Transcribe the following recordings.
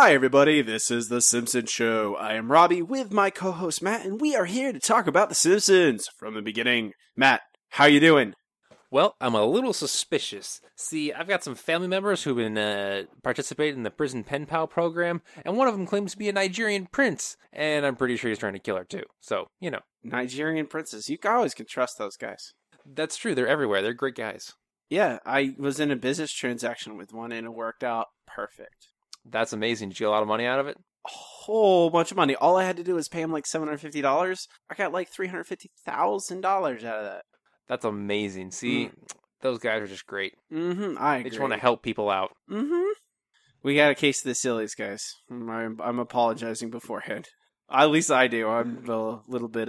Hi, everybody. This is The Simpsons Show. I am Robbie with my co-host Matt, and we are here to talk about The Simpsons from the beginning. Matt, how you doing? Well, I'm a little suspicious. See, I've got some family members who've been participating in the prison pen pal program, and one of them claims to be a Nigerian prince, and I'm pretty sure he's trying to kill her too. So, Nigerian princes. You always can trust those guys. That's true. They're everywhere. They're great guys. Yeah, I was in a business transaction with one, and it worked out perfect. That's amazing. Did you get a lot of money out of it? A whole bunch of money. All I had to do was pay him like $750. I got like $350,000 out of that. That's amazing. See, those guys are just great. I agree. They just want to help people out. We got a case of the sillies, guys. I'm apologizing beforehand. At least I do. I'm a little bit,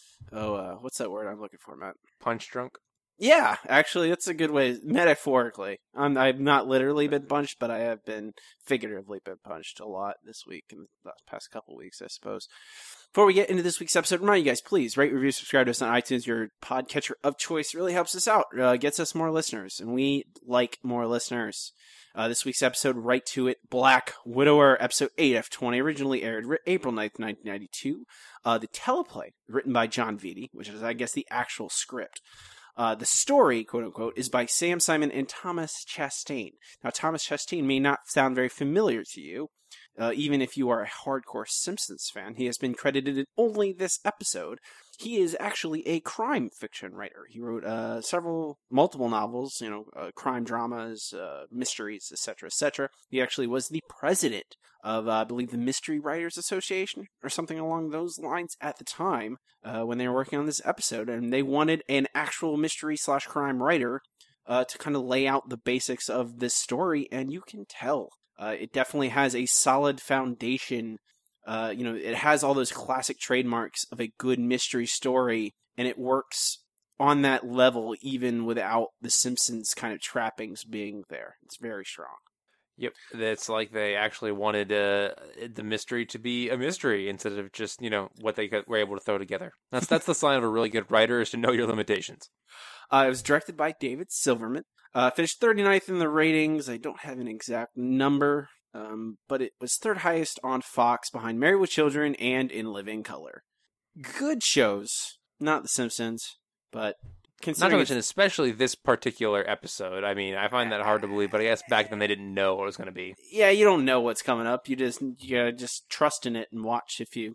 what's that word I'm looking for, Matt? Punch drunk? Yeah, actually, that's a good way, metaphorically. I've not literally been punched, but I have been figuratively been punched a lot this week, and the past couple weeks, I suppose. Before we get into this week's episode, remind you guys, please rate, review, subscribe to us on iTunes, your podcatcher of choice. It really helps us out, gets us more listeners, and we like more listeners. This week's episode, right to it, Black Widower, episode 8 of 20, originally aired April 9th, 1992. The teleplay, written by John Vitti, which is, I guess, the actual script. The story, quote-unquote, is by Sam Simon and Thomas Chastain. Now, Thomas Chastain may not sound very familiar to you, even if you are a hardcore Simpsons fan. He has been credited in only this episode. He is actually a crime fiction writer. He wrote multiple novels, crime dramas, mysteries, etc., etc. He actually was the president of, I believe, the Mystery Writers Association, or something along those lines at the time, when they were working on this episode, and they wanted an actual mystery/crime writer to kind of lay out the basics of this story, and you can tell. It definitely has a solid foundation. It has all those classic trademarks of a good mystery story, and it works on that level even without the Simpsons kind of trappings being there. It's very strong. Yep, it's like they actually wanted the mystery to be a mystery instead of just, what they were able to throw together. That's the sign of a really good writer, is to know your limitations. It was directed by David Silverman. Finished 39th in the ratings. I don't have an exact number, but it was third highest on Fox behind Married with Children and In Living Color. Good shows. Not The Simpsons, but not to mention, especially this particular episode. I mean, I find that hard to believe, but I guess back then they didn't know what it was going to be. Yeah, you don't know what's coming up. You gotta just trust in it and watch. You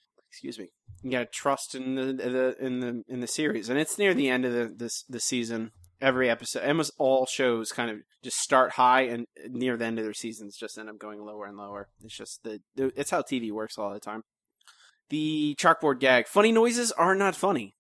gotta trust in the series, and it's near the end of the season. Every episode, almost all shows kind of just start high, and near the end of their seasons just end up going lower and lower. It's just it's how TV works all the time. The chalkboard gag: funny noises are not funny.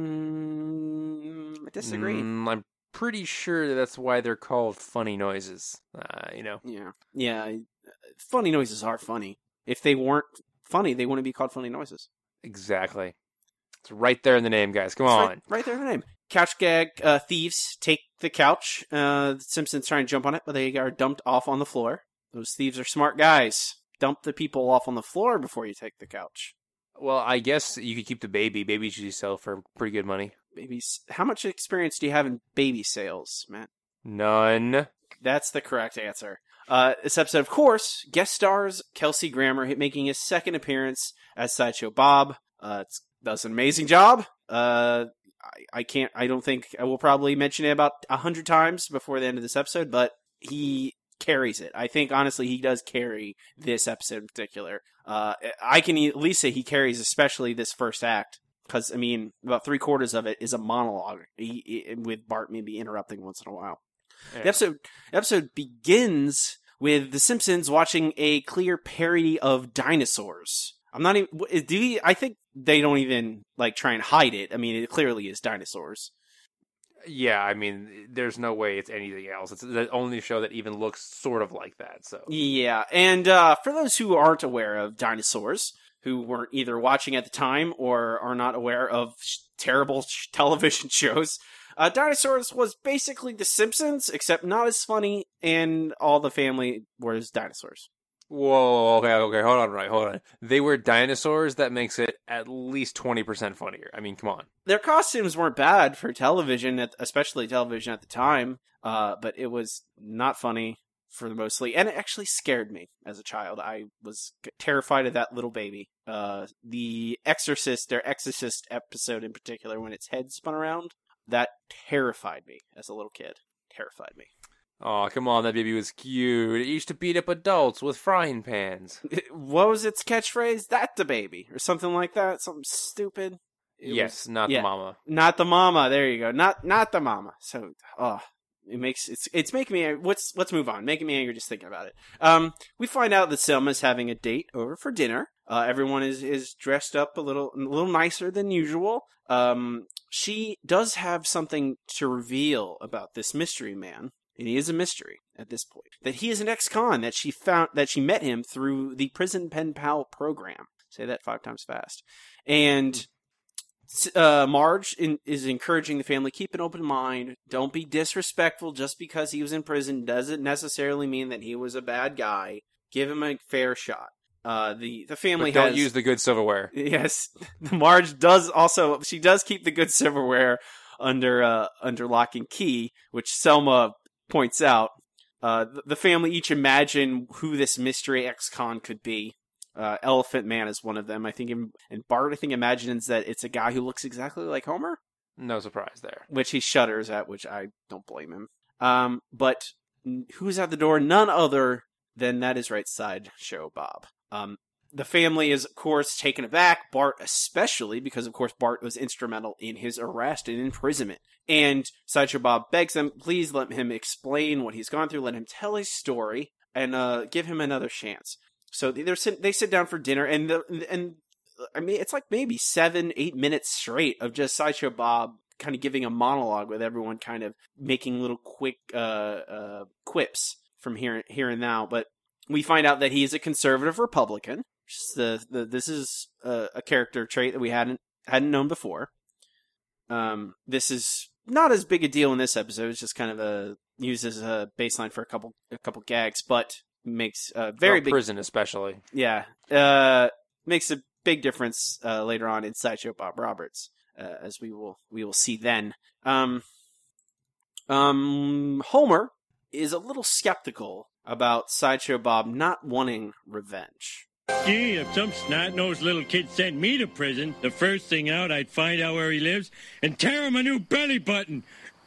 I disagree. I'm pretty sure that's why they're called funny noises. Yeah. Funny noises are funny. If they weren't funny, they wouldn't be called funny noises. Exactly. It's right there in the name, guys. Come on. Right there in the name. Couch gag, thieves take the couch. The Simpsons try and jump on it, but they are dumped off on the floor. Those thieves are smart guys. Dump the people off on the floor before you take the couch. Well, I guess you could keep the baby. Babies usually sell for pretty good money. Babies. How much experience do you have in baby sales, Matt? None. That's the correct answer. This episode, of course, guest stars Kelsey Grammer making his second appearance as Sideshow Bob. Does an amazing job. I don't think I will probably mention it about 100 times before the end of this episode, but he carries it. I think, honestly, he does carry this episode in particular. I can at least say he carries especially this first act, because, I mean, about 3/4 of it is a monologue, with Bart maybe interrupting once in a while. Yeah. The episode begins with the Simpsons watching a clear parody of dinosaurs. I think they don't even, try and hide it. I mean, it clearly is dinosaurs. Yeah, I mean, there's no way it's anything else. It's the only show that even looks sort of like that, so. Yeah, and for those who aren't aware of dinosaurs, who weren't either watching at the time or are not aware of terrible television shows, Dinosaurs was basically The Simpsons, except not as funny, and all the family was dinosaurs. Whoa, okay, hold on. They were dinosaurs, that makes it at least 20% funnier. I mean, come on. Their costumes weren't bad for television, especially television at the time, but it was not funny. for the mostly, and it actually scared me as a child. I was terrified of that little baby. The Exorcist, their Exorcist episode in particular, when its head spun around, that terrified me as a little kid. Terrified me. Oh, come on, that baby was cute. It used to beat up adults with frying pans. What was its catchphrase? That the baby, or something like that. Something stupid. Not the mama. Not the mama. There you go. Not the mama. So, it's making me. Let's move on. Making me angry just thinking about it. We find out that Selma's having a date over for dinner. Everyone is dressed up a little nicer than usual. She does have something to reveal about this mystery man, and he is a mystery at this point. That he is an ex-con, that she met him through the Prison Pen Pal program. Say that 5 times fast. And Marge is encouraging the family, keep an open mind. Don't be disrespectful just because he was in prison. Doesn't necessarily mean that he was a bad guy. Give him a fair shot. The family but don't use the good silverware. Yes, Marge does also. She does keep the good silverware under lock and key, which Selma points out. The family each imagine who this mystery ex-con could be. Elephant Man is one of them. I think, and Bart, I think, imagines that it's a guy who looks exactly like Homer. No surprise there. Which he shudders at, which I don't blame him. But who's at the door? None other than, that is right, Sideshow Bob. The family is, of course, taken aback. Bart especially, because, of course, Bart was instrumental in his arrest and imprisonment. And Sideshow Bob begs them, please let him explain what he's gone through, let him tell his story, and give him another chance. So they sit down for dinner, and I mean, it's like maybe 7-8 minutes straight of just Sideshow Bob kind of giving a monologue with everyone kind of making little quick quips from here and now. But we find out that he is a conservative Republican. This is a character trait that we hadn't known before. This is not as big a deal in this episode. It's just kind of used as a baseline for a couple gags, but makes a very big prison, especially. Yeah, makes a big difference later on in Sideshow Bob Roberts, as we will see then. Homer is a little skeptical about Sideshow Bob not wanting revenge. Gee, if some snot-nosed little kid sent me to prison, the first thing out, I'd find out where he lives and tear him a new belly button.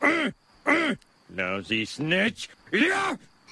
Lousy snitch. Yeah!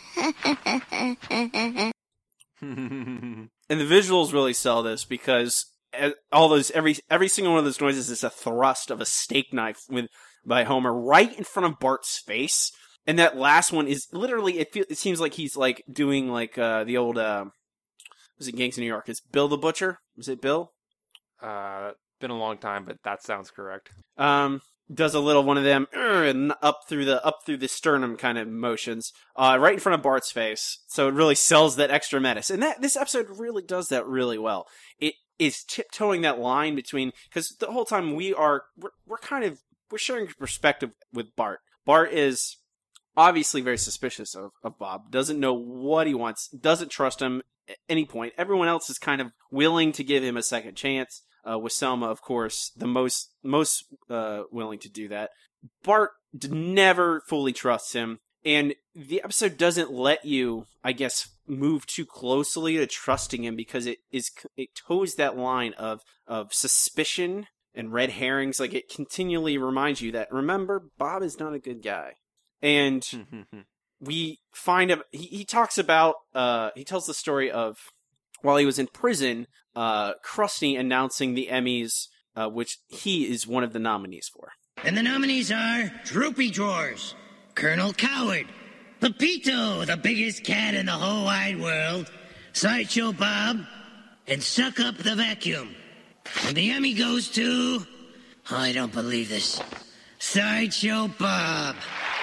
And the visuals really sell this, because all those every single one of those noises is a thrust of a steak knife by Homer right in front of Bart's face. And that last one is literally, it seems like he's like doing like the old was it Gangs of New York? It's Bill the Butcher. Was it Bill? Been a long time, but that sounds correct. Does a little one of them and up through the sternum kind of motions, right in front of Bart's face. So it really sells that extra menace, and this episode really does that really well. It is tiptoeing that line between, because the whole time we're sharing perspective with Bart. Bart is obviously very suspicious of Bob, doesn't know what he wants, doesn't trust him at any point. Everyone else is kind of willing to give him a second chance. With Selma, of course, the most willing to do that. Bart never fully trusts him, and the episode doesn't let you, I guess, move too closely to trusting him, because it toes that line of suspicion and red herrings. Like, it continually reminds you that, remember, Bob is not a good guy. And we find him. He talks about. He tells the story of, while he was in prison, Krusty announcing the Emmys, which he is one of the nominees for. And the nominees are Droopy Drawers, Colonel Coward, Pepito, the biggest cat in the whole wide world, Sideshow Bob, and Suck Up the Vacuum. And the Emmy goes to... Oh, I don't believe this. Sideshow Bob.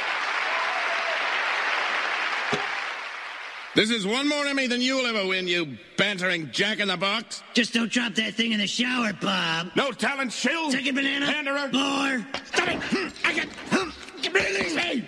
This is one more Emmy than you'll ever win, you bantering jack-in-the-box. Just don't drop that thing in the shower, Bob. No talent, shill. Second banana. Panderer. Bore. Stop it. I get... Release me.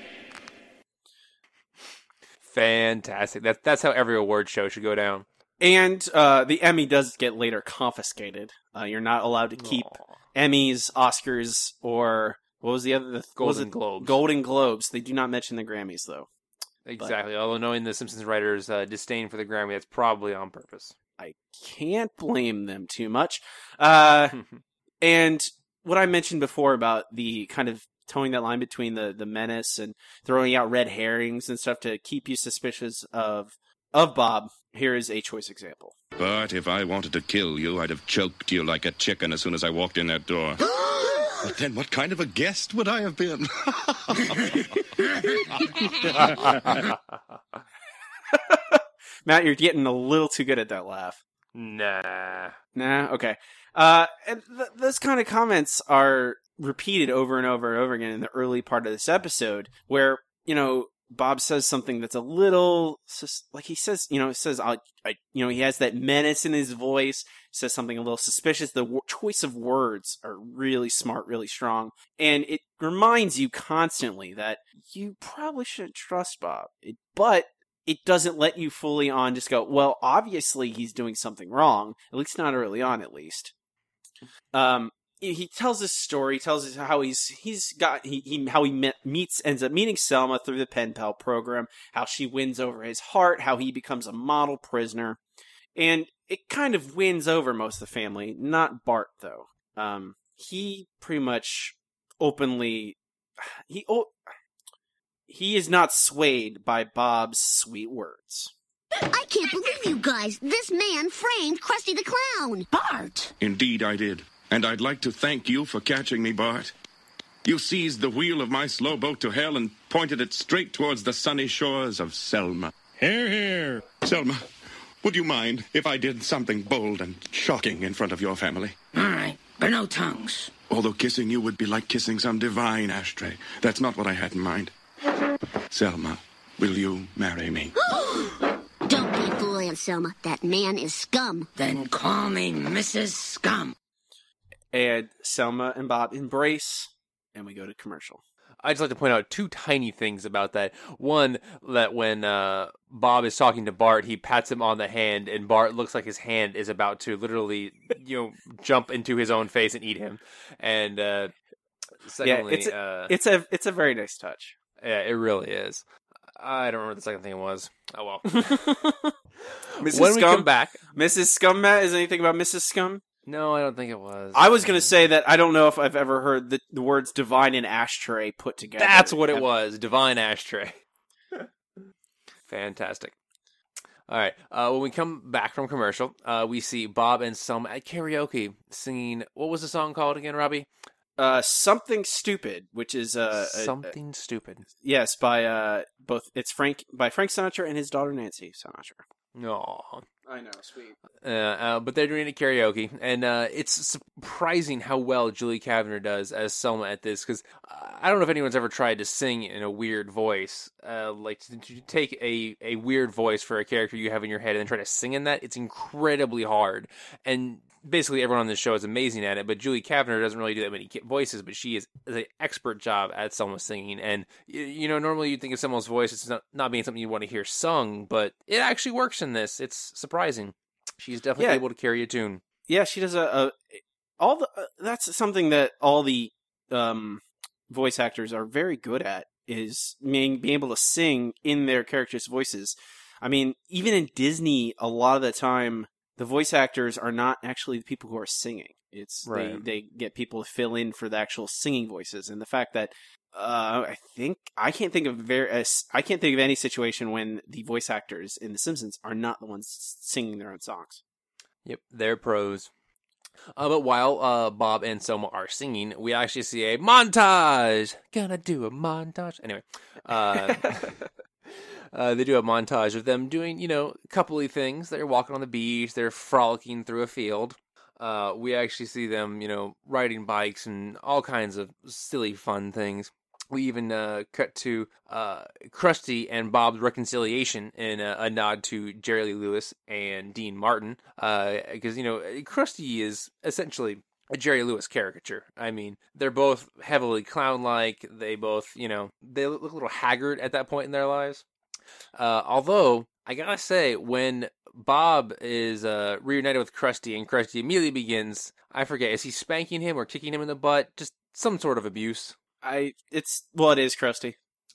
Fantastic. That's how every award show should go down. And the Emmy does get later confiscated. You're not allowed to keep Emmys, Oscars, or what was the other? Golden Globes. Golden Globes. They do not mention the Grammys, though. Exactly. Although knowing the Simpsons writers' disdain for the Grammy, that's probably on purpose. I can't blame them too much. And what I mentioned before about the kind of towing that line between the menace and throwing out red herrings and stuff to keep you suspicious of Bob, here is a choice example. But if I wanted to kill you, I'd have choked you like a chicken as soon as I walked in that door. But then what kind of a guest would I have been? Matt, you're getting a little too good at that laugh. Nah. Nah? Okay. And those kind of comments are repeated over and over and over again in the early part of this episode, where, Bob says something that's a little, like he says, he has that menace in his voice, says something a little suspicious. The choice of words are really smart, really strong. And it reminds you constantly that you probably shouldn't trust Bob. But it doesn't let you fully on just go, well, obviously he's doing something wrong, at least not early on, at least. He tells this story, tells us how ends up meeting Selma through the Pen Pal program, how she wins over his heart, how he becomes a model prisoner, and it kind of wins over most of the family, not Bart though. He pretty much openly, he is not swayed by Bob's sweet words. I can't believe you guys. This man framed Krusty the Clown. Bart! Indeed I did. And I'd like to thank you for catching me, Bart. You seized the wheel of my slow boat to hell and pointed it straight towards the sunny shores of Selma. Hear, hear. Selma, would you mind if I did something bold and shocking in front of your family? All right, but no tongues. Although kissing you would be like kissing some divine ashtray. That's not what I had in mind. Selma, will you marry me? Don't be foolish, Selma. That man is scum. Then call me Mrs. Scum. And Selma and Bob embrace, and we go to commercial. I'd just like to point out two tiny things about that. One, that when Bob is talking to Bart, he pats him on the hand, and Bart looks like his hand is about to literally, jump into his own face and eat him. And secondly, it's a very nice touch. Yeah, it really is. I don't remember what the second thing was. Oh well. Mrs. When Scum, we come back, Mrs. Scum, Matt, is anything about Mrs. Scum? No, I don't think it was. I was going to say that I don't know if I've ever heard the words divine and ashtray put together. That's what it was. Divine ashtray. Fantastic. All right. When we come back from commercial, we see Bob and Selma at karaoke singing. What was the song called again, Robbie? Something Stupid, which is Something Stupid. Yes, by it's Frank Sinatra and his daughter Nancy Sinatra. No. I know, sweet. But they're doing it karaoke, and it's surprising how well Julie Kavner does as Selma at this, because I don't know if anyone's ever tried to sing in a weird voice, like to take a weird voice for a character you have in your head and then try to sing in that. It's incredibly hard, and basically everyone on this show is amazing at it, but Julie Kavner doesn't really do that many voices, but she is an expert job at Selma singing, and normally you'd think of Selma's voice as not being something you want to hear sung, but it actually works in this. It's surprising. She's definitely able to carry a tune. Yeah, she does that's something that all the voice actors are very good at, is being able to sing in their characters' voices. I mean, even in Disney, a lot of the time, the voice actors are not actually the people who are singing. It's right. They get people to fill in for the actual singing voices, and the fact that I can't think of any situation when the voice actors in The Simpsons are not the ones singing their own songs. Yep, they're pros. But while Bob and Selma are singing, we actually see a montage. Gonna do a montage. Anyway, they do a montage of them doing, coupley things. They're walking on the beach. They're frolicking through a field. We actually see them, riding bikes and all kinds of silly, fun things. We even cut to Krusty and Bob's reconciliation in a nod to Jerry Lee Lewis and Dean Martin. Because, Krusty is essentially a Jerry Lewis caricature. I mean, they're both heavily clown-like. They both, they look a little haggard at that point in their lives. Although, I gotta say, when Bob is reunited with Krusty and Krusty immediately begins, I forget, is he spanking him or kicking him in the butt? Just some sort of abuse. It is Krusty.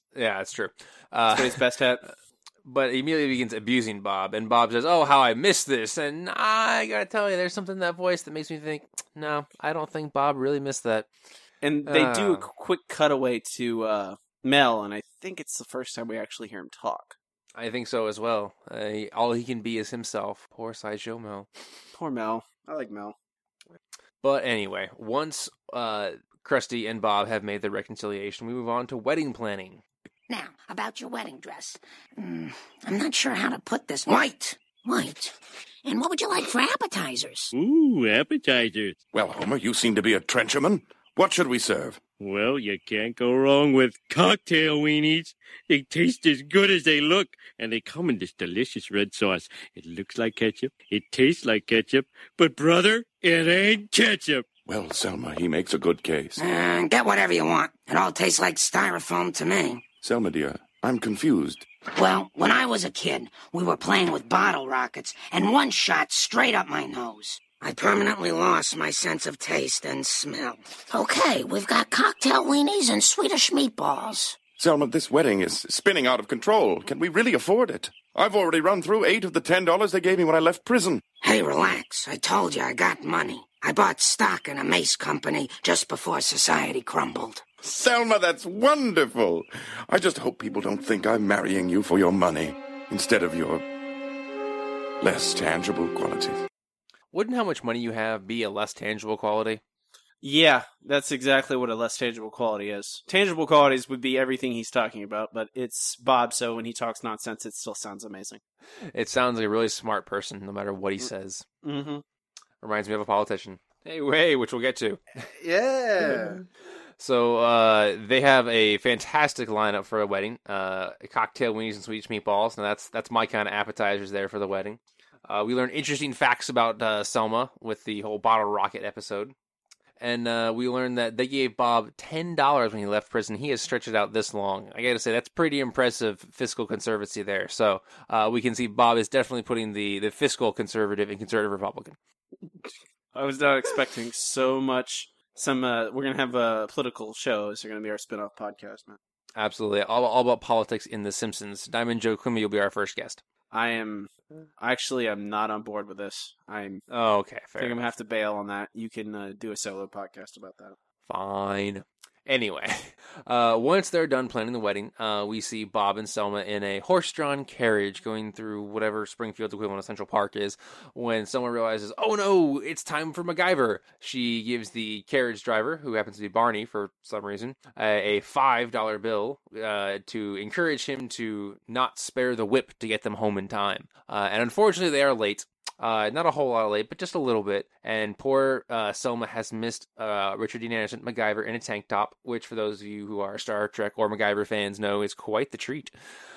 Yeah, that's true. That's what he's best at. But he immediately begins abusing Bob, and Bob says, "Oh, how I missed this!" And I gotta tell you, there's something in that voice that makes me think, no, I don't think Bob really missed that. And they do a quick cutaway to Mel, and I think it's the first time we actually hear him talk. I think so as well. All he can be is himself. Poor Sideshow Mel. Poor Mel. I like Mel. But anyway, once Krusty and Bob have made their reconciliation, we move on to wedding planning. Now, about your wedding dress. I'm not sure how to put this. White. And what would you like for appetizers? Ooh, appetizers. Well, Homer, you seem to be a trencherman. What should we serve? Well, you can't go wrong with cocktail weenies. They taste as good as they look, and they come in this delicious red sauce. It looks like ketchup, it tastes like ketchup, but brother, it ain't ketchup. Well, Selma, he makes a good case. Get whatever you want. It all tastes like styrofoam to me. Selma, dear, I'm confused. Well, when I was a kid, we were playing with bottle rockets, and one shot straight up my nose. I permanently lost my sense of taste and smell. Okay, we've got cocktail weenies and Swedish meatballs. Selma, this wedding is spinning out of control. Can we really afford it? I've already run through 8 of the $10 they gave me when I left prison. Hey, relax. I told you I got money. I bought stock in a mace company just before society crumbled. Selma, that's wonderful. I just hope people don't think I'm marrying you for your money instead of your less tangible qualities. Wouldn't how much money you have be a less tangible quality? Yeah, that's exactly what a less tangible quality is. Tangible qualities would be everything he's talking about, but it's Bob, so when he talks nonsense, it still sounds amazing. It sounds like a really smart person, no matter what he says. Mm-hmm. Reminds me of a politician. Hey, which we'll get to. Yeah. So they have a fantastic lineup for a wedding. Cocktail weenies and Swedish meatballs. Now that's my kind of appetizers there for the wedding. We learn interesting facts about Selma with the whole bottle rocket episode. And we learned that they gave Bob $10 when he left prison. He has stretched it out this long. I got to say, that's pretty impressive fiscal conservacy there. So we can see Bob is definitely putting the fiscal conservative and conservative Republican. I was not expecting so much. We're going to have political shows. They're going to be our spin-off podcast, man. Absolutely. All about politics in The Simpsons. Diamond Joe Quimby will be our first guest. I'm not on board with this. Okay, fair. I think I'm going to have to bail on that. You can do a solo podcast about that. Fine. Anyway, once they're done planning the wedding, we see Bob and Selma in a horse-drawn carriage going through whatever Springfield's equivalent of Central Park is, when Selma realizes, oh no, it's time for MacGyver. She gives the carriage driver, who happens to be Barney for some reason, a $5 bill to encourage him to not spare the whip to get them home in time. And unfortunately, they are late. Not a whole lot late, but just a little bit. And poor Selma has missed Richard Dean Anderson, MacGyver, in a tank top, which for those of you who are Star Trek or MacGyver fans know is quite the treat.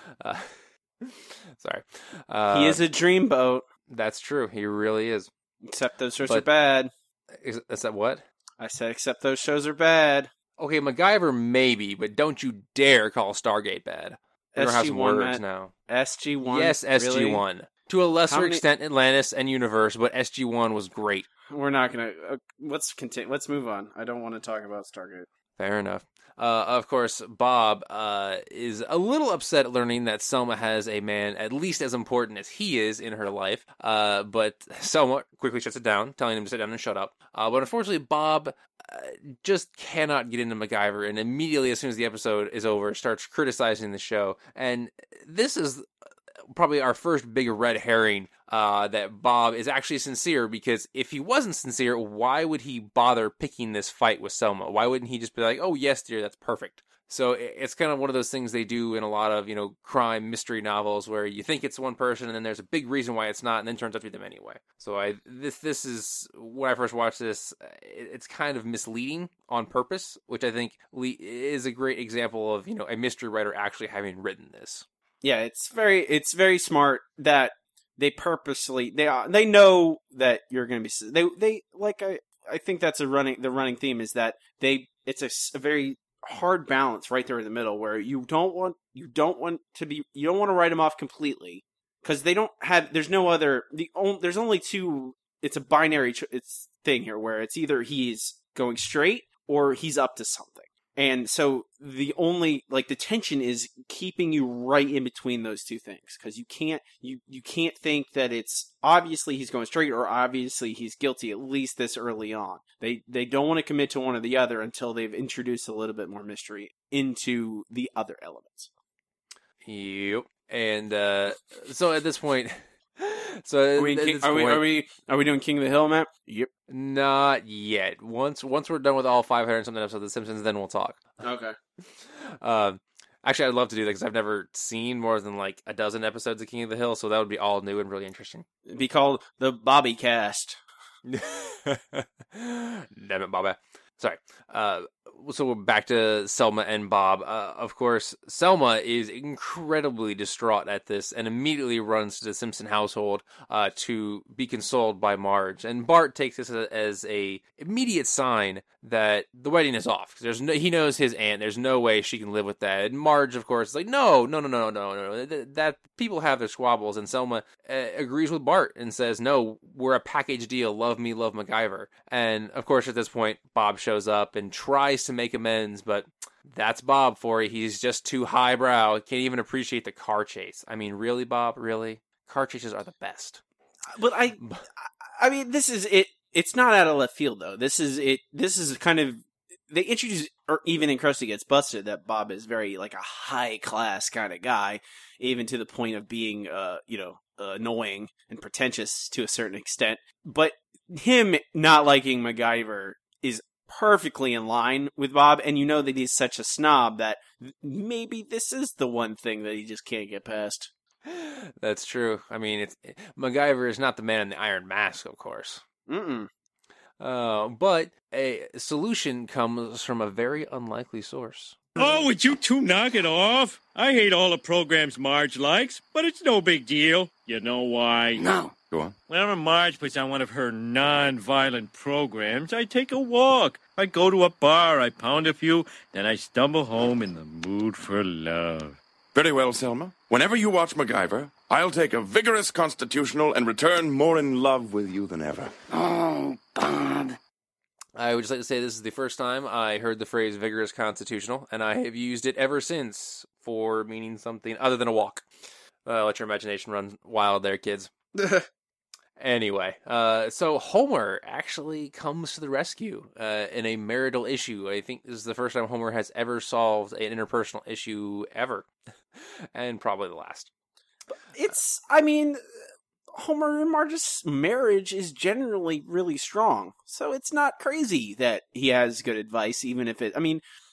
Sorry. He is a dreamboat. That's true. He really is. Except those shows are bad. Is that what? I said except those shows are bad. Okay, MacGyver maybe, but don't you dare call Stargate bad. We're going to have some words now. SG-1? Yes, SG-1. Really? To a lesser extent, Atlantis and Universe, but SG-1 was great. We're not going to... Let's move on. I don't want to talk about Stargate. Fair enough. Of course, Bob is a little upset learning that Selma has a man at least as important as he is in her life, but Selma quickly shuts it down, telling him to sit down and shut up. But unfortunately, Bob just cannot get into MacGyver, and immediately, as soon as the episode is over, starts criticizing the show. And this is probably our first big red herring that Bob is actually sincere, because if he wasn't sincere, why would he bother picking this fight with Selma? Why wouldn't he just be like, oh, yes, dear, that's perfect? So it's kind of one of those things they do in a lot of, crime mystery novels where you think it's one person and then there's a big reason why it's not, and then turns out to be them anyway. So this is, when I first watched this, it's kind of misleading on purpose, which I think is a great example of, a mystery writer actually having written this. Yeah, it's very smart that they purposely they know that you're going to be they like I think that's the running theme is that it's a very hard balance right there in the middle where you don't want to write them off completely because there's only two. It's a binary thing here where it's either he's going straight or he's up to something. And so the only, like, the tension is keeping you right in between those two things. Because you can't think that it's obviously he's going straight or obviously he's guilty, at least this early on. They don't want to commit to one or the other until they've introduced a little bit more mystery into the other elements. Yep. And so at this point, so Are we doing King of the Hill, Matt? Yep. Not yet. Once we're done with all 500 and something episodes of The Simpsons, then we'll talk. Okay. Actually, I'd love to do that because I've never seen more than like a dozen episodes of King of the Hill, so that would be all new and really interesting. It'd be called the Bobby Cast. Damn it, Bobby. Sorry. So we're back to Selma and Bob. Of course, Selma is incredibly distraught at this and immediately runs to the Simpson household to be consoled by Marge. And Bart takes this as a immediate sign that the wedding is off. He knows his aunt. There's no way she can live with that. And Marge, of course, is like, no. That people have their squabbles. And Selma agrees with Bart and says, no, we're a package deal. Love me, love MacGyver. And of course, at this point, Bob shows up and tries to make amends, but that's Bob for you. He's just too highbrow. Can't even appreciate the car chase. I mean, really, Bob? Really? Car chases are the best. But I mean, this is it. It's not out of left field, though. This is it. This is kind of, they introduce, or even in Krusty Gets Busted, that Bob is very like a high class kind of guy, even to the point of being, annoying and pretentious to a certain extent. But him not liking MacGyver is perfectly in line with Bob, and you know that he's such a snob that maybe this is the one thing that he just can't get past. That's true. I mean, MacGyver is not the man in the iron mask, of course. Mm-mm. But a solution comes from a very unlikely source. Oh, would you two knock it off? I hate all the programs Marge likes, but it's no big deal. You know why? No. Go on. Whenever Marge puts on one of her non-violent programs, I take a walk. I go to a bar, I pound a few, then I stumble home in the mood for love. Very well, Selma. Whenever you watch MacGyver, I'll take a vigorous constitutional and return more in love with you than ever. Oh, Bob. I would just like to say this is the first time I heard the phrase vigorous constitutional, and I have used it ever since for meaning something other than a walk. Let your imagination run wild there, kids. Anyway, so Homer actually comes to the rescue in a marital issue. I think this is the first time Homer has ever solved an interpersonal issue ever, and probably the last. Homer and Marge's marriage is generally really strong, so it's not crazy that he has good advice, even if it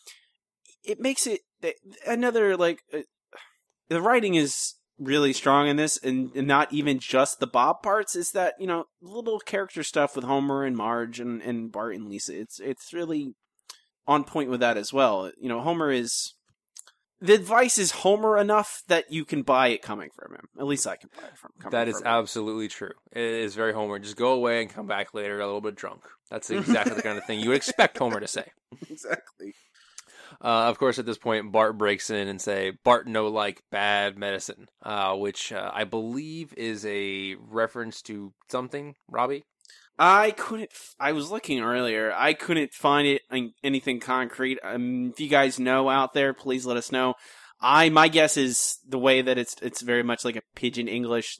makes it another, like, the writing is really strong in this, and not even just the Bob parts, is that, little character stuff with Homer and Marge and Bart and Lisa, it's really on point with that as well. Homer is, the advice is Homer enough that you can buy it coming from him. At least I can buy it from him. That is absolutely true. It is very Homer. Just go away and come back later a little bit drunk. That's exactly the kind of thing you would expect Homer to say. Exactly. Of course, at this point, Bart breaks in and say, Bart no like bad medicine, which I believe is a reference to something, Robbie? I was looking earlier. I couldn't find anything concrete. If you guys know out there, please let us know. My guess is the way that it's very much like a pidgin English,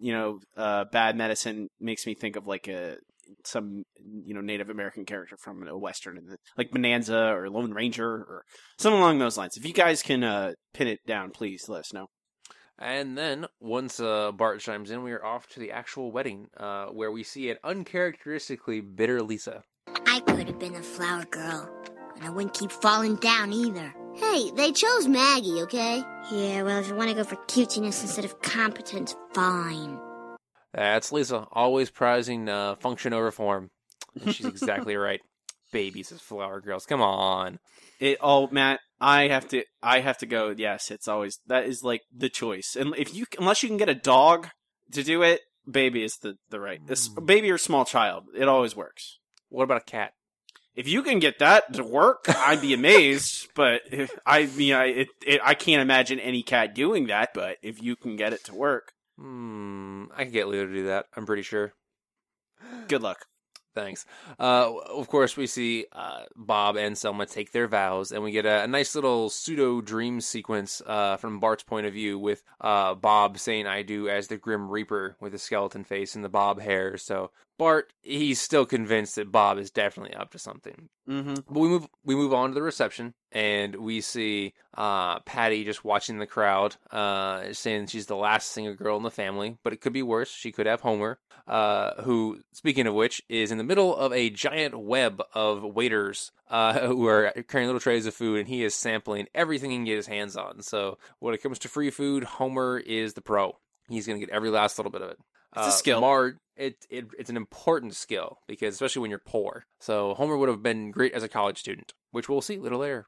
bad medicine makes me think of like some Native American character from a Western, like Bonanza or Lone Ranger or something along those lines. If you guys can pin it down, please let us know. And then, once Bart chimes in, we are off to the actual wedding, where we see an uncharacteristically bitter Lisa. I could have been a flower girl, and I wouldn't keep falling down either. Hey, they chose Maggie, okay? Yeah, well, if you want to go for cuteness instead of competence, fine. That's Lisa, always prizing function over form. And she's exactly right. Babies as flower girls, come on. Matt, I have to go. Yes, it's always, that is like the choice. And unless you can get a dog to do it, baby is the right. Baby or small child, it always works. What about a cat? If you can get that to work, I'd be amazed. But I can't imagine any cat doing that. But if you can get it to work, I can get Leo to do that. I'm pretty sure. Good luck. Thanks. Of course, we see Bob and Selma take their vows, and we get a nice little pseudo-dream sequence from Bart's point of view with Bob saying "I do" as the Grim Reaper with the skeleton face and the bob hair. So Bart, he's still convinced that Bob is definitely up to something. Mm-hmm. But we move on to the reception, and we see Patty just watching the crowd, saying she's the last single girl in the family, but it could be worse. She could have Homer, who, speaking of which, is in the middle of a giant web of waiters who are carrying little trays of food, and he is sampling everything he can get his hands on. So when it comes to free food, Homer is the pro. He's going to get every last little bit of it. It's a skill. Marge, it's an important skill, because especially when you're poor. So Homer would have been great as a college student, which we'll see a little later.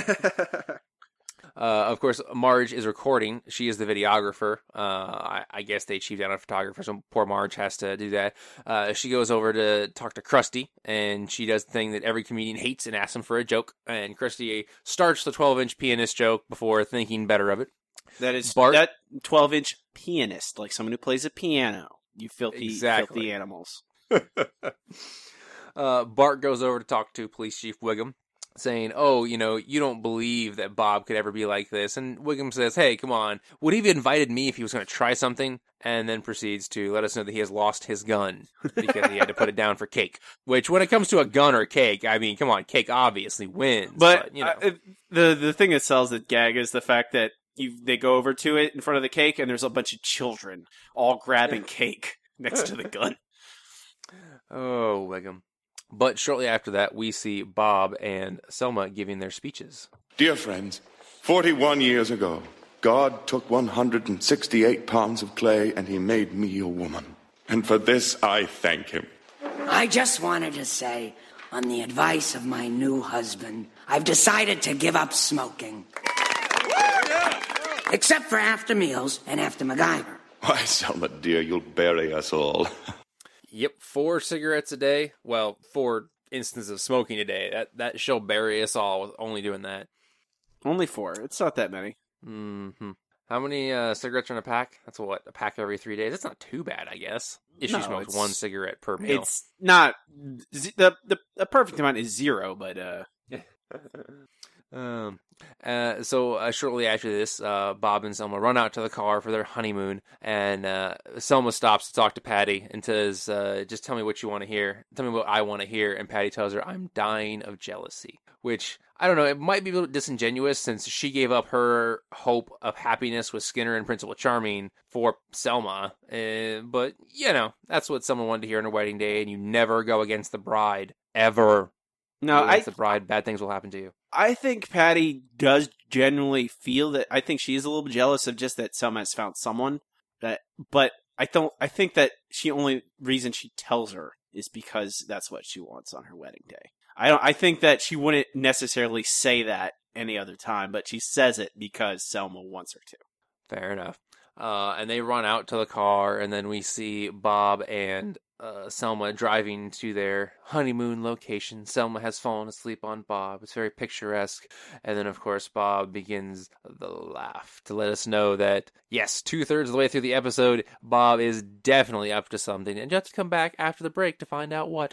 Of course, Marge is recording. She is the videographer. I guess they cheaped out a photographer, so poor Marge has to do that. She goes over to talk to Krusty, and she does the thing that every comedian hates and asks him for a joke. And Krusty starts the 12-inch pianist joke before thinking better of it. That is Bart, that 12-inch pianist, like someone who plays a piano. You filthy animals. Bart goes over to talk to Police Chief Wiggum, saying, "Oh, you don't believe that Bob could ever be like this." And Wiggum says, "Hey, come on. Would he have invited me if he was going to try something?" And then proceeds to let us know that he has lost his gun because he had to put it down for cake. Which, when it comes to a gun or cake, I mean, come on, cake obviously wins. But the the thing that sells the gag is the fact that they go over to it in front of the cake, and there's a bunch of children all grabbing cake next to the gun. Oh, Wiggum. But shortly after that, we see Bob and Selma giving their speeches. Dear friends, 41 years ago, God took 168 pounds of clay and he made me a woman. And for this, I thank him. I just wanted to say, on the advice of my new husband, I've decided to give up smoking. Except for after meals and after MacGyver. Why, Selma, dear, you'll bury us all. Yep, 4 cigarettes a day. Well, 4 instances of smoking a day. That she'll bury us all with only doing that. Only 4. It's not that many. Mm-hmm. How many cigarettes are in a pack? That's what, a pack every 3 days? That's not too bad, I guess. If she smokes 1 cigarette per meal. It's not... The perfect amount is 0, but... So shortly after this, Bob and Selma run out to the car for their honeymoon, and Selma stops to talk to Patty and says, "Just tell me what you want to hear. Tell me what I want to hear." And Patty tells her, "I'm dying of jealousy," which, I don't know, it might be a little disingenuous since she gave up her hope of happiness with Skinner and Principal Charming for Selma. But, that's what someone wanted to hear on her wedding day, and you never go against the bride, ever. No, the bride, bad things will happen to you. I think Patty does genuinely feel that. I think she is a little jealous of just that Selma has found someone that. But I think that only reason she tells her is because that's what she wants on her wedding day. I think that she wouldn't necessarily say that any other time, but she says it because Selma wants her to. Fair enough. And they run out to the car, and then we see Bob and Selma driving to their honeymoon location. Selma has fallen asleep on Bob. It's very picturesque. And then, of course, Bob begins the laugh to let us know that, yes, 2/3 of the way through the episode, Bob is definitely up to something. And you have to come back after the break to find out what.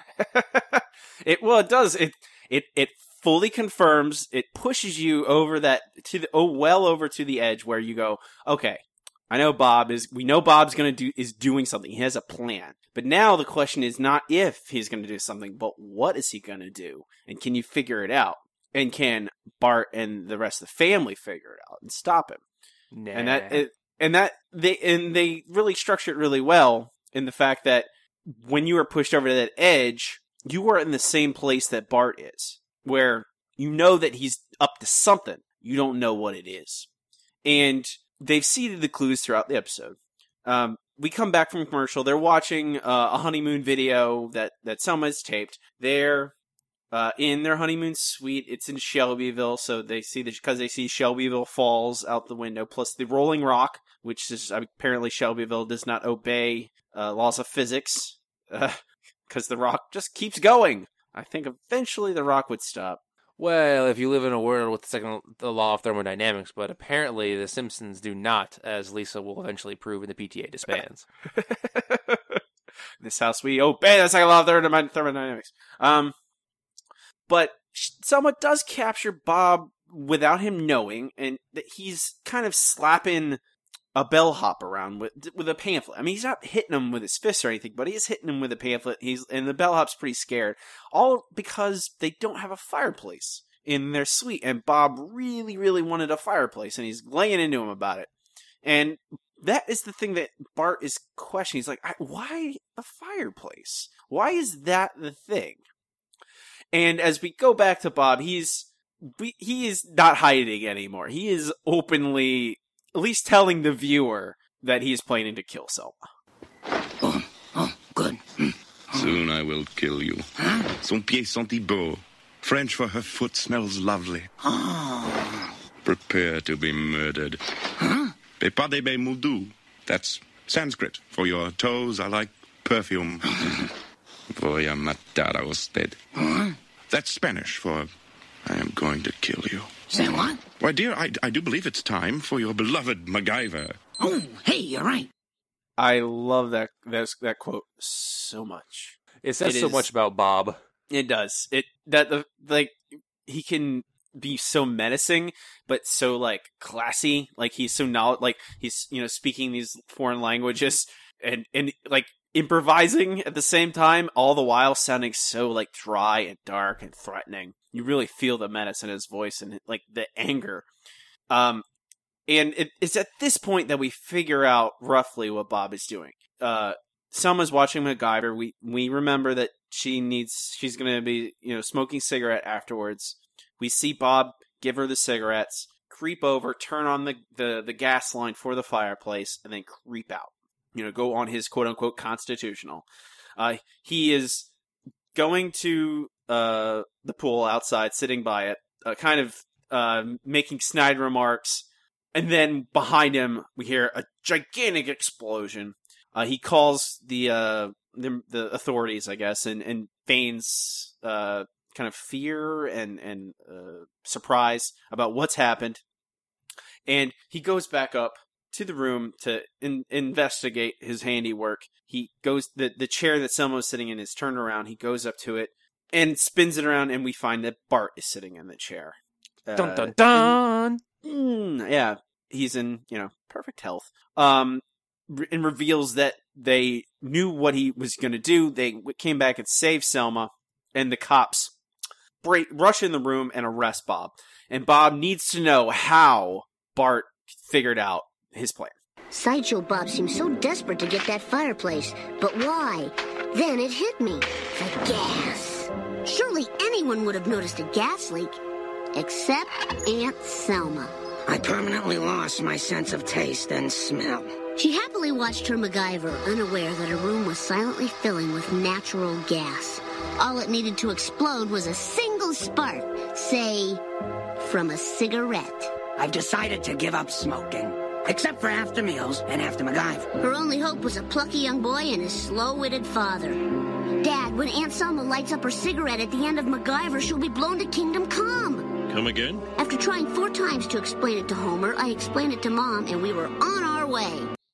It does. It fully confirms. It pushes you over well over to the edge where you go, okay, we know Bob's doing something. He has a plan. But now the question is not if he's going to do something, but what is he going to do? And can you figure it out? And can Bart and the rest of the family figure it out and stop him? Nah. And they really structure it really well in the fact that when you are pushed over to that edge, you are in the same place that Bart is, where you know that he's up to something. You don't know what it is. And they've seeded the clues throughout the episode. We come back from commercial. They're watching a honeymoon video that Selma has taped. They're in their honeymoon suite. It's in Shelbyville, so they see because they see Shelbyville Falls out the window, plus the Rolling Rock, which is apparently Shelbyville does not obey laws of physics because the rock just keeps going. I think eventually the rock would stop. Well, if you live in a world with the law of thermodynamics, but apparently the Simpsons do not, as Lisa will eventually prove in the PTA disbands. this house we obey the second law of thermodynamics. But Selma does capture Bob without him knowing, and that he's kind of slapping a bellhop around with a pamphlet. I mean, he's not hitting him with his fist or anything, but he is hitting him with a pamphlet. And the bellhop's pretty scared, all because they don't have a fireplace in their suite, and Bob really, really wanted a fireplace, and he's laying into him about it. And that is the thing that Bart is questioning. He's like, why a fireplace? Why is that the thing? And as we go back to Bob, he is not hiding anymore. He is openly, at least telling the viewer, that he is planning to kill Selma. Oh, good. Soon I will kill you. Son pied sentit beau. French for her foot smells lovely. Prepare to be murdered. Pepade be mudu. That's Sanskrit. For your toes, I like perfume. Voy a matar a usted. That's Spanish for I am going to kill you. Say what? Why, dear, I do believe it's time for your beloved MacGyver. Oh, hey, you're right. I love that quote so much. It says so much about Bob. It does. He can be so menacing, but so like classy. Like he's so like he's speaking these foreign languages and like improvising at the same time, all the while sounding so like dry and dark and threatening. You really feel the menace in his voice and like the anger. And it's at this point that we figure out roughly what Bob is doing. Selma's watching MacGyver. We remember that she's going to be, smoking cigarette afterwards. We see Bob give her the cigarettes, creep over, turn on the gas line for the fireplace, and then creep out. Go on his quote unquote constitutional. He is going to the pool outside, sitting by it, kind of making snide remarks. And then behind him, we hear a gigantic explosion. He calls the authorities, I guess, and feigns kind of fear and surprise about what's happened. And he goes back up to the room to investigate his handiwork. He goes, the chair that Selma was sitting in is turned around. He goes up to it and spins it around, and we find that Bart is sitting in the chair. Dun dun dun! Yeah, he's in, perfect health. And reveals that they knew what he was going to do. They came back and saved Selma, and the cops rush in the room and arrest Bob. And Bob needs to know how Bart figured out his plan. Sideshow Bob seemed so desperate to get that fireplace, but why? Then it hit me. The gas. Surely anyone would have noticed a gas leak, except Aunt Selma. I permanently lost my sense of taste and smell. She happily watched her MacGyver, unaware that her room was silently filling with natural gas. All it needed to explode was a single spark, say, from a cigarette. I've decided to give up smoking, except for after meals and after MacGyver. Her only hope was a plucky young boy and his slow-witted father. Dad, when Aunt Selma lights up her cigarette at the end of MacGyver, she'll be blown to Kingdom Come. Come again? After trying 4 times to explain it to Homer, I explained it to Mom, and we were on our way.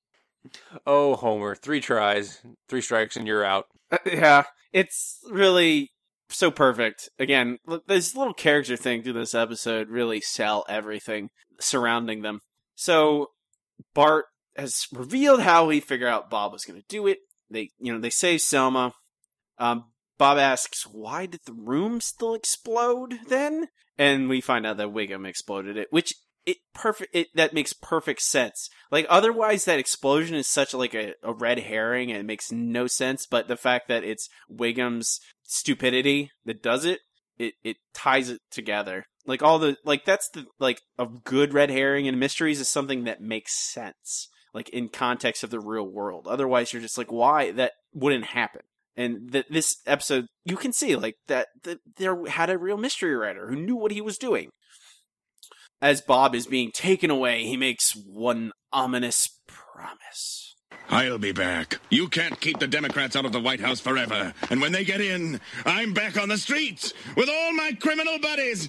Oh, Homer, 3 tries, 3 strikes, and you're out. Yeah, it's really so perfect. Again, this little character thing through this episode really sell everything surrounding them. So Bart has revealed how he figured out Bob was going to do it. They save Selma. Bob asks, why did the room still explode then? And we find out that Wiggum exploded it, which that makes perfect sense. Like, otherwise that explosion is such like a red herring and it makes no sense, but the fact that it's Wiggum's stupidity that does it ties it together. Like that's a good red herring in mysteries is something that makes sense, like in context of the real world. Otherwise you're just like, why? That wouldn't happen. And this episode, you can see like that there had a real mystery writer who knew what he was doing. As Bob is being taken away, he makes one ominous promise. I'll be back. You can't keep the Democrats out of the White House forever. And when they get in, I'm back on the streets with all my criminal buddies.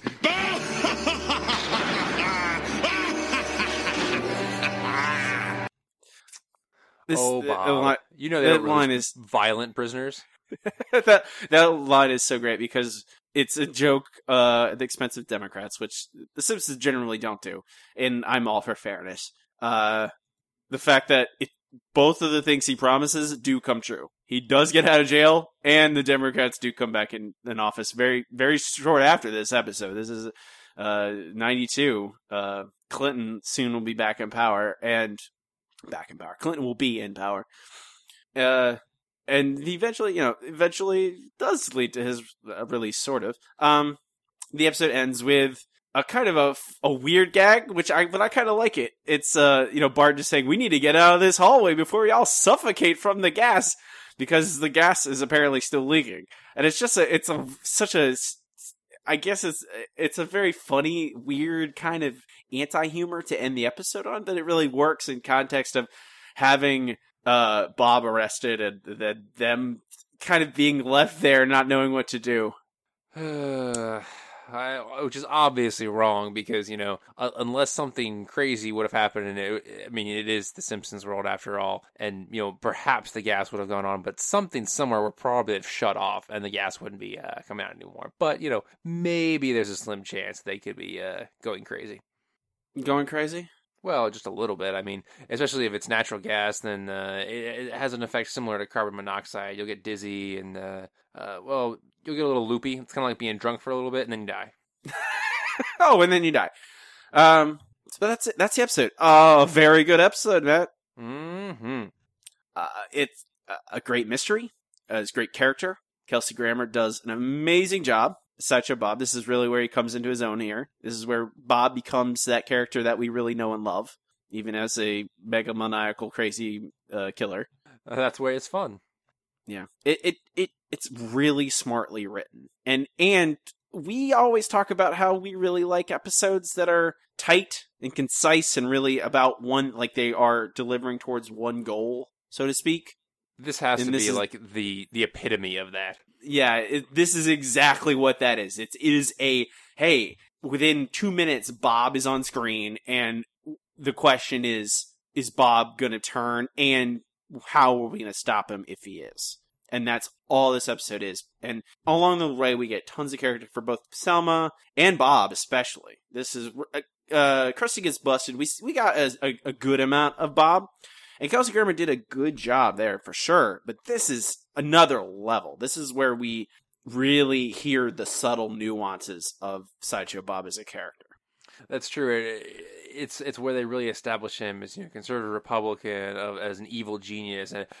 Bob. You know they that don't line release is violent prisoners. that line is so great because it's a joke at the expense of Democrats, which the Simpsons generally don't do, and I'm all for fairness. The fact that both of the things he promises do come true. He does get out of jail, and the Democrats do come back in office very, very short after this episode. This is 92. Clinton soon will be back in power, Clinton will be in power. And he eventually does lead to his release, sort of. The episode ends with a kind of a weird gag, but I kind of like it. It's, Bart just saying, we need to get out of this hallway before we all suffocate from the gas, because the gas is apparently still leaking. And it's just I guess it's a very funny, weird kind of anti-humor to end the episode on, but it really works in context of having Bob arrested and then them kind of being left there not knowing what to do. Which is obviously wrong because, unless something crazy would have happened, and it is the Simpsons world after all, and, perhaps the gas would have gone on, but something somewhere would probably have shut off and the gas wouldn't be coming out anymore. But, maybe there's a slim chance they could be going crazy. Going crazy? Well, just a little bit. Especially if it's natural gas, then it has an effect similar to carbon monoxide. You'll get dizzy and, you'll get a little loopy. It's kind of like being drunk for a little bit and then you die. And then you die. So that's it. That's the episode. Oh, very good episode, Matt. Mm-hmm. It's a great mystery. It's a great character. Kelsey Grammer does an amazing job. Sideshow Bob, this is really where he comes into his own here. This is where Bob becomes that character that we really know and love, even as a megamaniacal, crazy killer. That's where it's fun. Yeah, it's really smartly written, and we always talk about how we really like episodes that are tight and concise and really about one, like they are delivering towards one goal, so to speak. This has to be like the epitome of that. Yeah, this is exactly what that is. It is hey, within 2 minutes, Bob is on screen, and the question is Bob going to turn, and how are we going to stop him if he is? And that's all this episode is. And along the way, we get tons of character for both Selma and Bob, especially. This is Krusty Gets Busted. We got a good amount of Bob. And Kelsey Grammer did a good job there for sure. But this is another level. This is where we really hear the subtle nuances of Sideshow Bob as a character. That's true. It's where they really establish him as conservative Republican, as an evil genius, and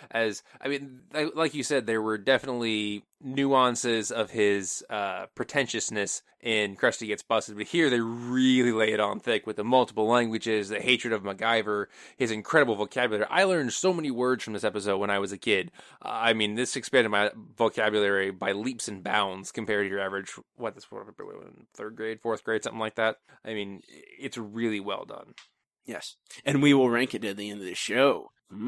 like you said, there were definitely nuances of his pretentiousness in Krusty Gets Busted, but here they really lay it on thick with the multiple languages, the hatred of MacGyver, his incredible vocabulary. I learned so many words from this episode when I was a kid. This expanded my vocabulary by leaps and bounds compared to your average, third grade, fourth grade, something like that. It's really well done. Yes. And we will rank it at the end of the show.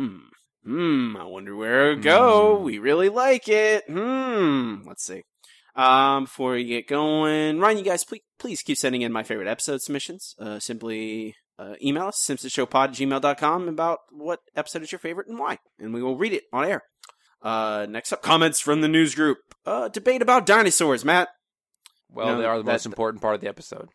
I wonder where it'll go. We really like it. Let's see. Before we get going, Ryan, you guys, please keep sending in my favorite episode submissions. Simply email us, simpsonshowpod@gmail.com, about what episode is your favorite and why. And we will read it on air. Next up, comments from the news group. Debate about dinosaurs, Matt. Well, they are the most important part of the episode.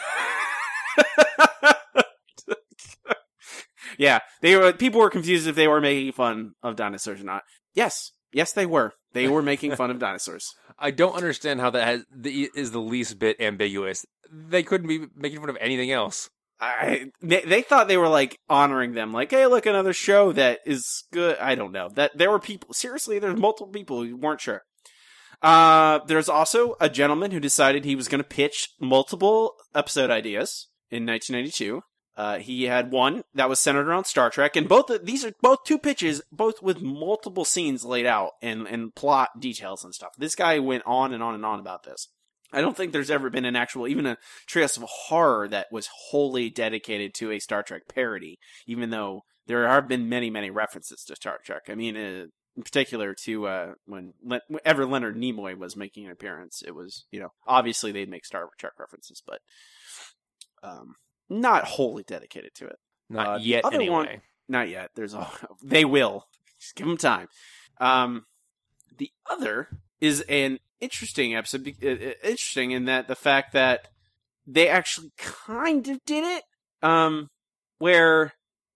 Yeah, people were confused if they were making fun of dinosaurs or not. Yes, they were. They were making fun of dinosaurs. I don't understand how that is the least bit ambiguous. They couldn't be making fun of anything else. They thought they were like honoring them, like, hey, look, another show that is good. I don't know. That there were people. Seriously, there's multiple people who weren't sure. There's also a gentleman who decided he was going to pitch multiple episode ideas in 1992. He had one that was centered around Star Trek, and these are both two pitches, both with multiple scenes laid out and plot details and stuff. This guy went on and on and on about this. I don't think there's ever been even a Treehouse of Horror that was wholly dedicated to a Star Trek parody, even though there have been many, many references to Star Trek. In particular to whenever Leonard Nimoy was making an appearance, it was, obviously they'd make Star Trek references, but not wholly dedicated to it. Not yet, anyway. not yet. They will. Just give them time. The other is an interesting episode. Interesting in that the fact that they actually kind of did it. Where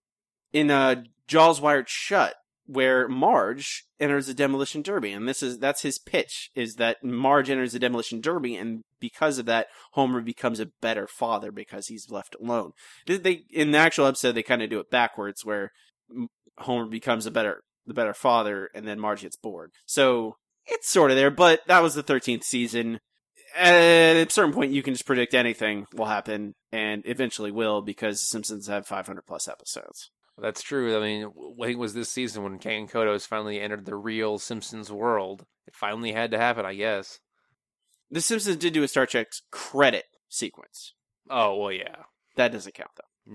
in Jaws Wired Shut, where Marge enters the Demolition Derby, and that's his pitch, is that Marge enters the Demolition Derby, and because of that, Homer becomes a better father because he's left alone. In the actual episode, they kind of do it backwards, where Homer becomes the better father, and then Marge gets bored. So it's sort of there, but that was the 13th season. At a certain point, you can just predict anything will happen, and eventually will, because Simpsons have 500 plus episodes. That's true. I mean, I think it was this season when Kane Kodos finally entered the real Simpsons world. It finally had to happen, I guess. The Simpsons did do a Star Trek credit sequence. Oh, well, yeah. That doesn't count, though.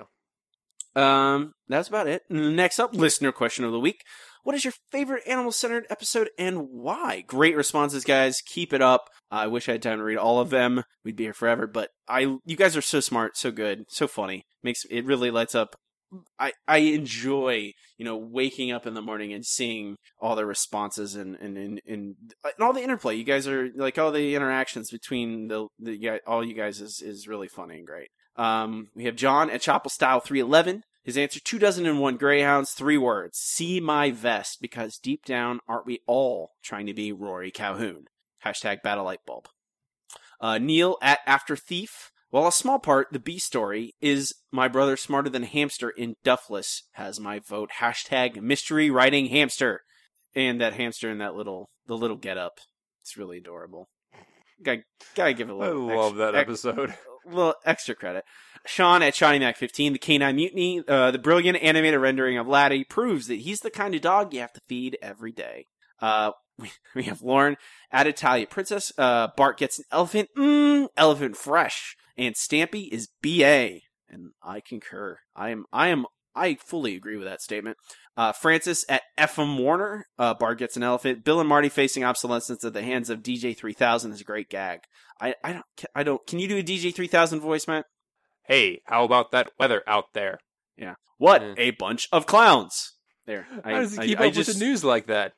No. That's about it. Next up, listener question of the week. What is your favorite animal-centered episode and why? Great responses, guys. Keep it up. I wish I had time to read all of them. We'd be here forever, but you guys are so smart, so good, so funny. It really lights up. I enjoy, waking up in the morning and seeing all the responses and all the interplay. You guys are like all the interactions between all you guys is really funny and great. We have John at Chapel Style 311. His answer: 2001 Greyhounds, 3 words. See my vest, because deep down, aren't we all trying to be Rory Calhoun? Hashtag Battle Light Bulb. Neil at After Thief. While a small part, the B story is My Brother Smarter Than Hamster in Duffless has my vote. Hashtag Mystery Writing Hamster. And that hamster in the little getup. It's really adorable. Gotta give it a little. I love that episode. A little extra credit. Sean at ShawnyMac15, the Canine Mutiny, the brilliant animated rendering of Laddie proves that he's the kind of dog you have to feed every day. We have Lauren at Italia Princess. Bart gets an elephant. Elephant fresh. And Stampy is BA. And I concur. I fully agree with that statement. Francis at FM Warner. Bart gets an elephant. Bill and Marty facing obsolescence at the hands of DJ 3000 is a great gag. I don't. Can you do a DJ 3000 voice, Matt? Hey, how about that weather out there? Yeah. What a bunch of clowns. There. How does he keep up with the news like that?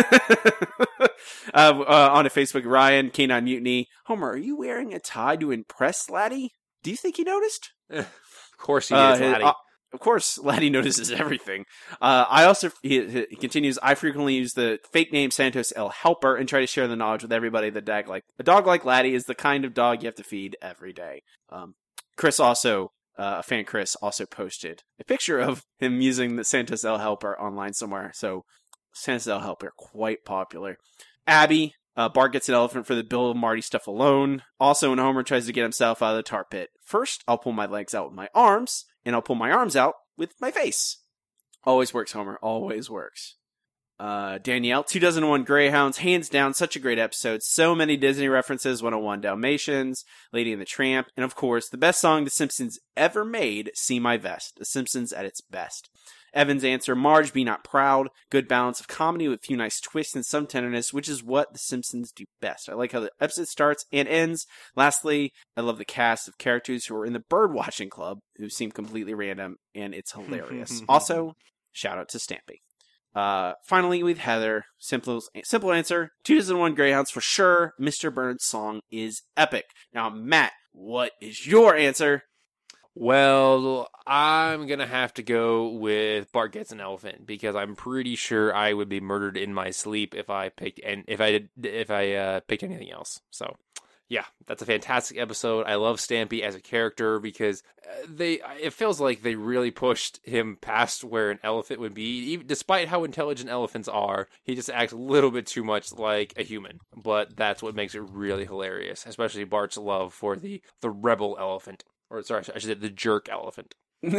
On a Facebook, Ryan, Canine Mutiny. Homer, are you wearing a tie to impress Laddie? Do you think he noticed? Of course he is, Laddie. Of course, Laddie notices everything. He continues, I frequently use the fake name Santos El Helper and try to share the knowledge with everybody that a dog like Laddie is the kind of dog you have to feed every day. Chris also, fan Chris also posted a picture of him using the Santos El Helper online somewhere. So Santos El Helper, quite popular. Abby, Bart gets an elephant for the Bill and Marty stuff alone. Also, when Homer tries to get himself out of the tar pit. First, I'll pull my legs out with my arms, and I'll pull my arms out with my face. Always works, Homer. Always works. Danielle, 2001 Greyhounds, hands down, such a great episode. So many Disney references, 101 Dalmatians, Lady and the Tramp, and of course, the best song The Simpsons ever made, See My Vest. The Simpsons at its best. Evan's answer, Marge, Be Not Proud. Good balance of comedy with a few nice twists and some tenderness, which is what The Simpsons do best. I like how the episode starts and ends. Lastly, I love the cast of characters who are in the Birdwatching Club, who seem completely random, and it's hilarious. Also, shout out to Stampy. Finally, with Heather, simple answer, 2001 Greyhounds for sure. Mr. Burns' song is epic. Now, Matt, what is your answer? Well, I'm going to have to go with Bart Gets an Elephant, because I'm pretty sure I would be murdered in my sleep if I picked anything else. So, yeah, that's a fantastic episode. I love Stampy as a character because it feels like they really pushed him past where an elephant would be. Even, despite how intelligent elephants are, he just acts a little bit too much like a human. But that's what makes it really hilarious, especially Bart's love for the rebel elephant. Or sorry, I should say the jerk elephant.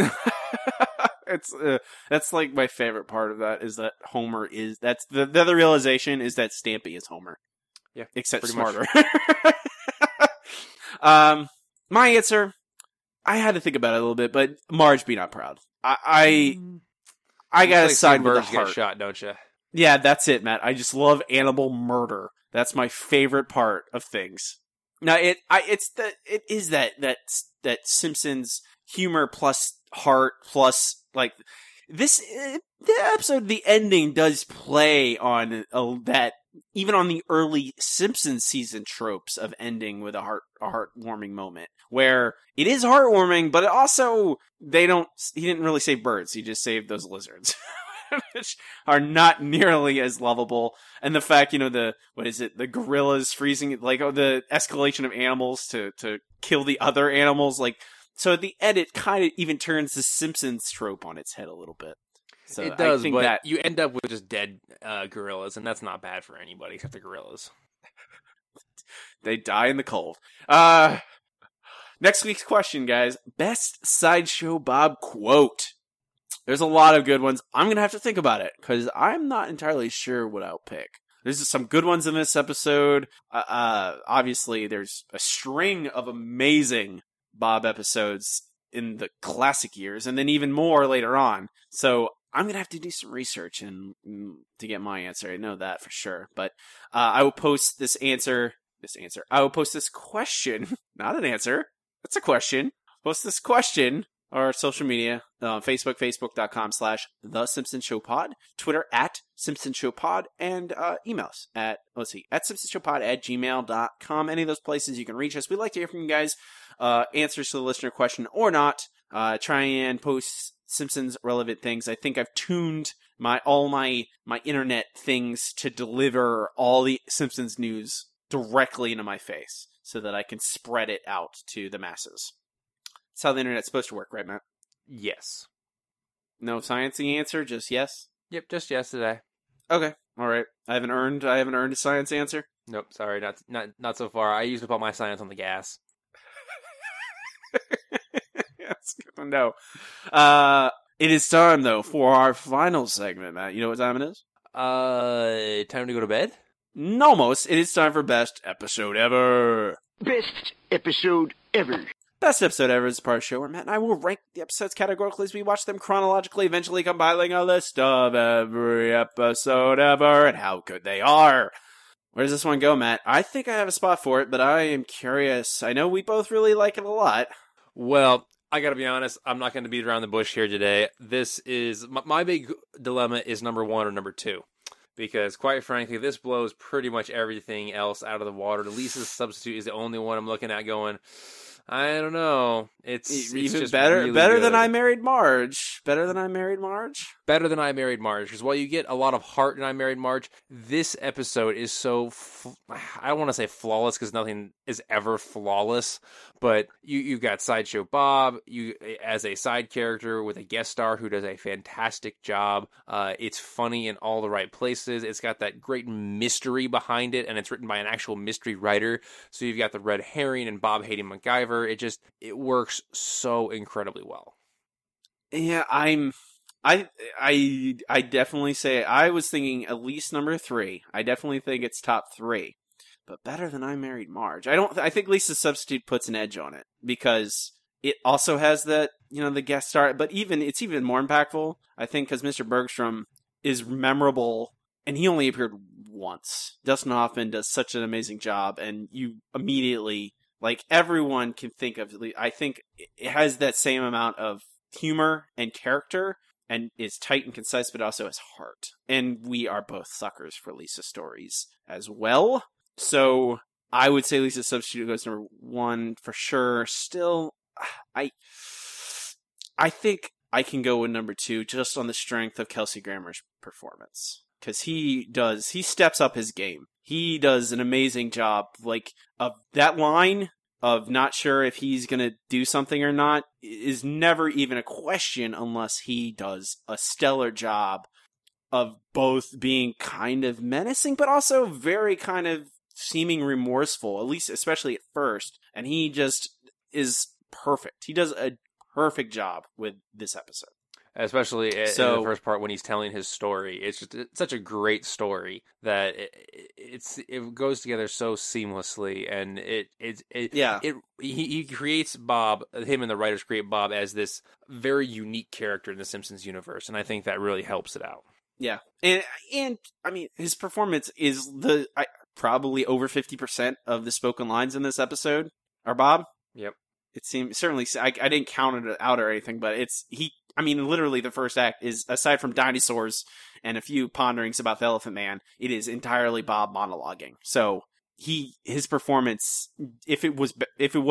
That's like my favorite part of that is that Homer is that's the other realization is that Stampy is Homer. Yeah, except smarter. My answer, I had to think about it a little bit, but Marge, Be Not Proud. I gotta side with the heart. Get shot, don't you? Yeah, that's it, Matt. I just love animal murder. That's my favorite part of things. Now, it is that Simpsons humor plus heart plus like the episode, the ending does play on that, even on the early Simpsons season tropes of ending with a heartwarming moment, where it is heartwarming, but it also, he didn't really save birds, he just saved those lizards. Which are not nearly as lovable. And the fact, the gorillas freezing, the escalation of animals to kill the other animals, so at the end it kind of even turns the Simpsons trope on its head a little bit. So it does, I think but that you end up with just dead gorillas, and that's not bad for anybody except the gorillas. they die in the cold. Next week's question, guys. Best Sideshow Bob quote. There's a lot of good ones. I'm going to have to think about it, because I'm not entirely sure what I'll pick. There's some good ones in this episode. Obviously, there's a string of amazing Bob episodes in the classic years, and then even more later on. So I'm going to have to do some research to get my answer. I know that for sure. But I will post this answer. I will post this question. Not an answer. That's a question. Post this question. Our social media, Facebook, facebook.com/The Simpsons Show Pod, Twitter @Simpsons Show Pod, and emails at simpsonsshowpod@gmail.com. Any of those places you can reach us. We'd like to hear from you guys. Answers to the listener question or not. Try and post Simpsons relevant things. I think I've tuned all my internet things to deliver all the Simpsons news directly into my face so that I can spread it out to the masses. That's how the internet's supposed to work, right, Matt? Yes. No sciencey answer, just yes? Yep, just yesterday. Okay, all right. I haven't earned a science answer. Nope, sorry, not so far. I used up all my science on the gas. That's good to know. It is time, though, for our final segment, Matt. You know what time it is? Time to go to bed? Almost. It is time for Best Episode Ever. Best episode ever. Best Episode Ever is a part of the show where Matt and I will rank the episodes categorically as we watch them chronologically, eventually compiling a list of every episode ever and how good they are. Where does this one go, Matt? I think I have a spot for it, but I am curious. I know we both really like it a lot. Well, I gotta be honest, I'm not gonna beat around the bush here today. This is, my big dilemma is number 1 or number 2. Because, quite frankly, this blows pretty much everything else out of the water. The Lisa's Substitute is the only one I'm looking at going, I don't know. It's even just better, really better good. than I Married Marge. Better than I Married Marge. Better than I Married Marge. Because while you get a lot of heart in I Married Marge, this episode is so I don't want to say flawless because nothing is ever flawless. But you've got Sideshow Bob as a side character with a guest star who does a fantastic job. It's funny in all the right places. It's got that great mystery behind it, and it's written by an actual mystery writer. So you've got the red herring and Bob hating MacGyver. It works so incredibly well. Yeah, I definitely say I was thinking at least number 3. I definitely think it's top 3, but better than I Married Marge. I think Lisa's Substitute puts an edge on it because it also has the guest star, but it's even more impactful. I think because Mr. Bergstrom is memorable, and he only appeared once. Dustin Hoffman does such an amazing job, and you immediately. Everyone can think of, I think it has that same amount of humor and character and is tight and concise, but also has heart. And we are both suckers for Lisa stories as well. So I would say Lisa's Substitute goes number 1 for sure. Still, I think I can go with number 2 just on the strength of Kelsey Grammer's performance. Because he steps up his game. He does an amazing job. Of that line of not sure if he's going to do something or not is never even a question unless he does a stellar job of both being kind of menacing, but also very kind of seeming remorseful, at least especially at first. And he just is perfect. He does a perfect job with this episode. Especially in the first part when he's telling his story. It's such a great story that it goes together so seamlessly, and he creates Bob, him and the writers create Bob as this very unique character in the Simpsons universe, and I think that really helps it out. Yeah, and I mean his performance is probably over 50% of the spoken lines in this episode are Bob. Yep. It seems certainly I didn't count it out or anything, but I mean, literally the first act is, aside from dinosaurs and a few ponderings about the Elephant Man, it is entirely Bob monologuing. So his performance, if it was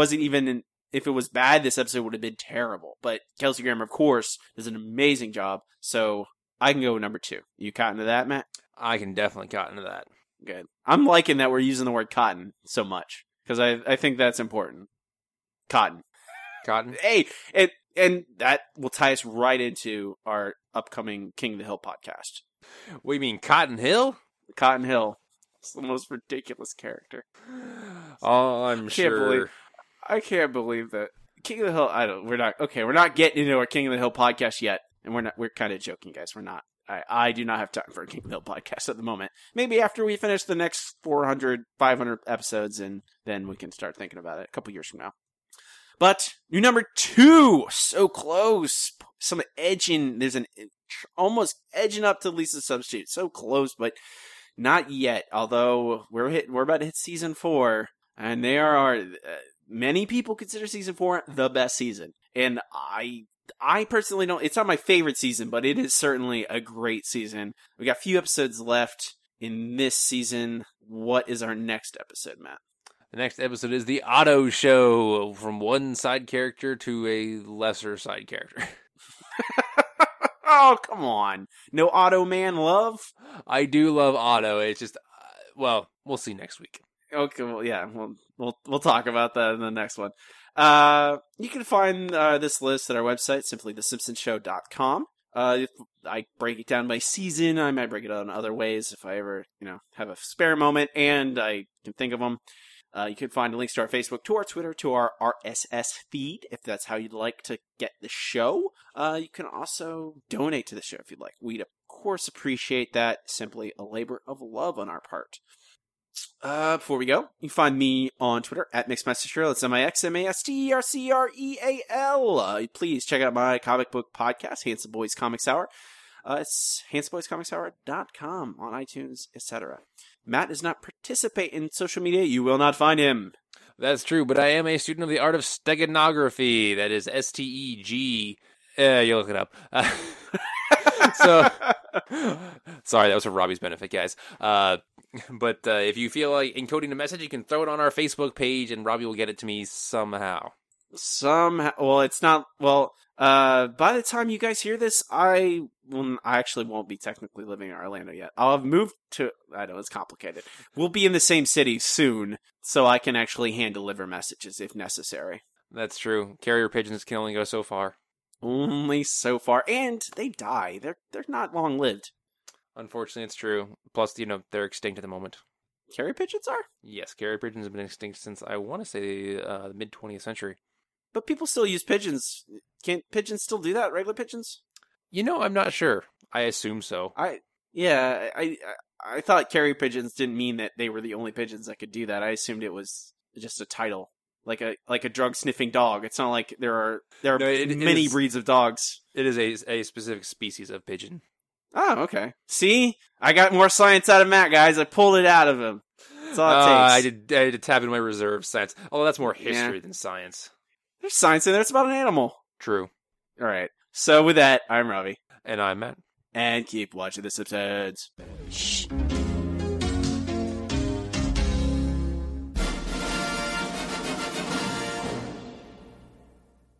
bad, this episode would have been terrible. But Kelsey Grammer, of course, does an amazing job. So I can go with number 2. You cotton to that, Matt? I can definitely cotton to that. Good. I'm liking that we're using the word cotton so much, because I think that's important. Cotton. Cotton? Hey, and that will tie us right into our upcoming King of the Hill podcast. What, you mean Cotton Hill? Cotton Hill. It's the most ridiculous character. Oh, I'm sure. I can't believe that. King of the Hill, we're not getting into our King of the Hill podcast yet. And we're kind of joking, guys. We're not. I do not have time for a King of the Hill podcast at the moment. Maybe after we finish the next 400, 500 episodes, and then we can start thinking about it a couple years from now. But new number 2, so close. Some edging. There's almost edging up to Lisa Substitute. So close, but not yet. Although we're about to hit season 4, and many people consider season 4 the best season, and I personally don't. It's not my favorite season, but it is certainly a great season. We got a few episodes left in this season. What is our next episode, Matt? The next episode is the Otto Show, from one side character to a lesser side character. Oh, come on. No Otto Man love? I do love Otto. It's just, well, we'll see next week. Okay, well, yeah, we'll talk about that in the next one. You can find this list at our website, simplythesimpsonshow.com. I break it down by season. I might break it down in other ways if I ever, have a spare moment and I can think of them. You can find links to our Facebook, to our Twitter, to our RSS feed, if that's how you'd like to get the show. You can also donate to the show if you'd like. We'd, of course, appreciate that. Simply a labor of love on our part. Before we go, you can find me on Twitter at MixMasterCreal. That's MixMasterCreal. Please check out my comic book podcast, Handsome Boys Comics Hour. It's handsomeboyscomicshour.com on iTunes, etc. Matt does not participate in social media. You will not find him. That's true, but I am a student of the art of steganography. That is STEG. You look it up. So, sorry, that was for Robbie's benefit, guys. But if you feel like encoding a message, you can throw it on our Facebook page, and Robbie will get it to me somehow. Well, it's not. Well, by the time you guys hear this, I actually won't be technically living in Orlando yet. I'll have moved to. I know it's complicated. We'll be in the same city soon, so I can actually hand deliver messages if necessary. That's true. Carrier pigeons can only go so far. Only so far, and they die. They're not long lived. Unfortunately, it's true. Plus, they're extinct at the moment. Carrier pigeons are? Yes, carrier pigeons have been extinct since, I want to say, the mid-20th century. But people still use pigeons. Can't pigeons still do that? Regular pigeons? I'm not sure. I assume so. I thought carrier pigeons didn't mean that they were the only pigeons that could do that. I assumed it was just a title. Like a drug sniffing dog. It's not like there are many breeds of dogs. It is a specific species of pigeon. Oh, okay. See? I got more science out of Matt, guys. I pulled it out of him. That's all it takes. I did tap into my reserve science. Although that's more history than science. There's science in there. It's about an animal. True. All right. So with that, I'm Robbie. And I'm Matt. And keep watching the episodes. Shh.